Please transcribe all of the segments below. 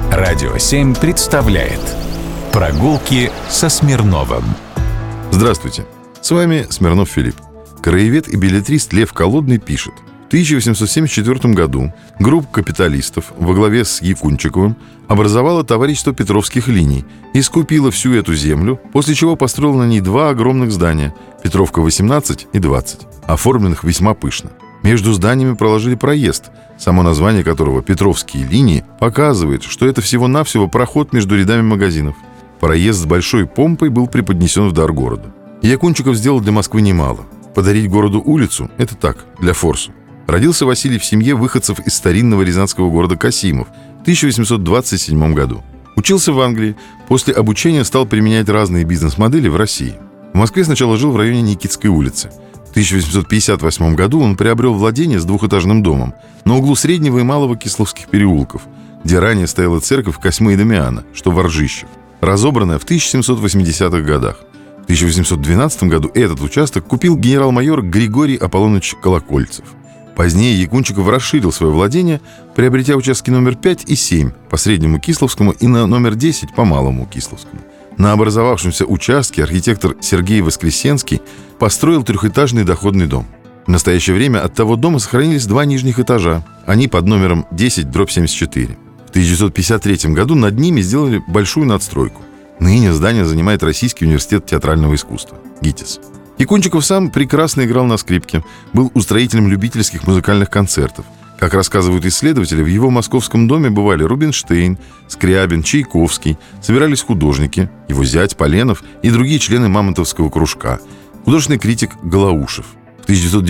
Радио 7 представляет «Прогулки со Смирновым». Здравствуйте, с вами Смирнов Филипп. Краевед и беллетрист Лев Колодный пишет: в 1874 году группа капиталистов во главе с Якунчиковым образовала товарищество Петровских линий и скупила всю эту землю, после чего построила на ней два огромных здания – Петровка 18 и 20, оформленных весьма пышно. Между зданиями проложили проезд, само название которого «Петровские линии» показывает, что это всего-навсего проход между рядами магазинов. Проезд с большой помпой был преподнесен в дар городу. Якунчиков сделал для Москвы немало. Подарить городу улицу – это так, для форсу. Родился Василий в семье выходцев из старинного рязанского города Касимов в 1827 году. Учился в Англии, после обучения стал применять разные бизнес-модели в России. В Москве сначала жил в районе Никитской улицы. В 1858 году он приобрел владение с двухэтажным домом на углу Среднего и Малого Кисловских переулков, где ранее стояла церковь Косьмы и Дамиана, что в Ржищев, разобранная в 1780-х годах. В 1812 году этот участок купил генерал-майор Григорий Аполлоныч Колокольцев. Позднее Якунчиков расширил свое владение, приобретя участки номер 5 и 7 по Среднему Кисловскому и на номер 10 по Малому Кисловскому. На образовавшемся участке архитектор Сергей Воскресенский построил трехэтажный доходный дом. В настоящее время от того дома сохранились два нижних этажа, они под номером 10/74. В 1953 году над ними сделали большую надстройку. Ныне здание занимает Российский университет театрального искусства, ГИТИС. Якунчиков сам прекрасно играл на скрипке, был устроителем любительских музыкальных концертов. Как рассказывают исследователи, в его московском доме бывали Рубинштейн, Скрябин, Чайковский, собирались художники, его зять Поленов и другие члены Мамонтовского кружка, художественный критик Голоушев. В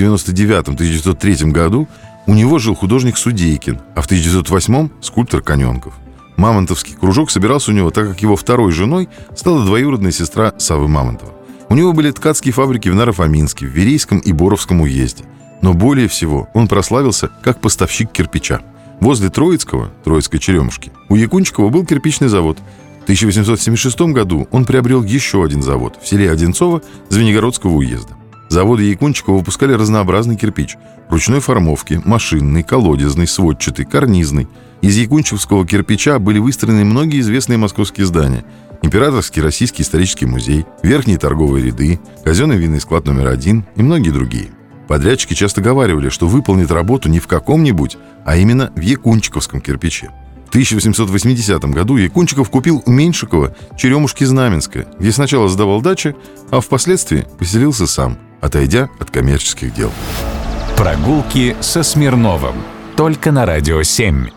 1999-1903 году у него жил художник Судейкин, а в 1908 – скульптор Каненков. Мамонтовский кружок собирался у него, так как его второй женой стала двоюродная сестра Саввы Мамонтова. У него были ткацкие фабрики в Наро-Фоминске, в Верейском и Боровском уезде. Но более всего он прославился как поставщик кирпича. Возле Троицкого, Троицкой черемушки, у Якунчикова был кирпичный завод. В 1876 году он приобрел еще один завод в селе Одинцово Звенигородского уезда. Заводы Якунчикова выпускали разнообразный кирпич – ручной формовки, машинный, колодезный, сводчатый, карнизный. Из якунчиковского кирпича были выстроены многие известные московские здания – Императорский Российский исторический музей, Верхние торговые ряды, Казенный винный склад номер 1 и многие другие. Подрядчики часто говаривали, что выполнит работу не в каком-нибудь, а именно в якунчиковском кирпиче. В 1880 году Якунчиков купил у Меньшикова Черемушки-Знаменское, где сначала сдавал дачи, а впоследствии поселился сам, отойдя от коммерческих дел. Прогулки со Смирновым. Только на Радио 7.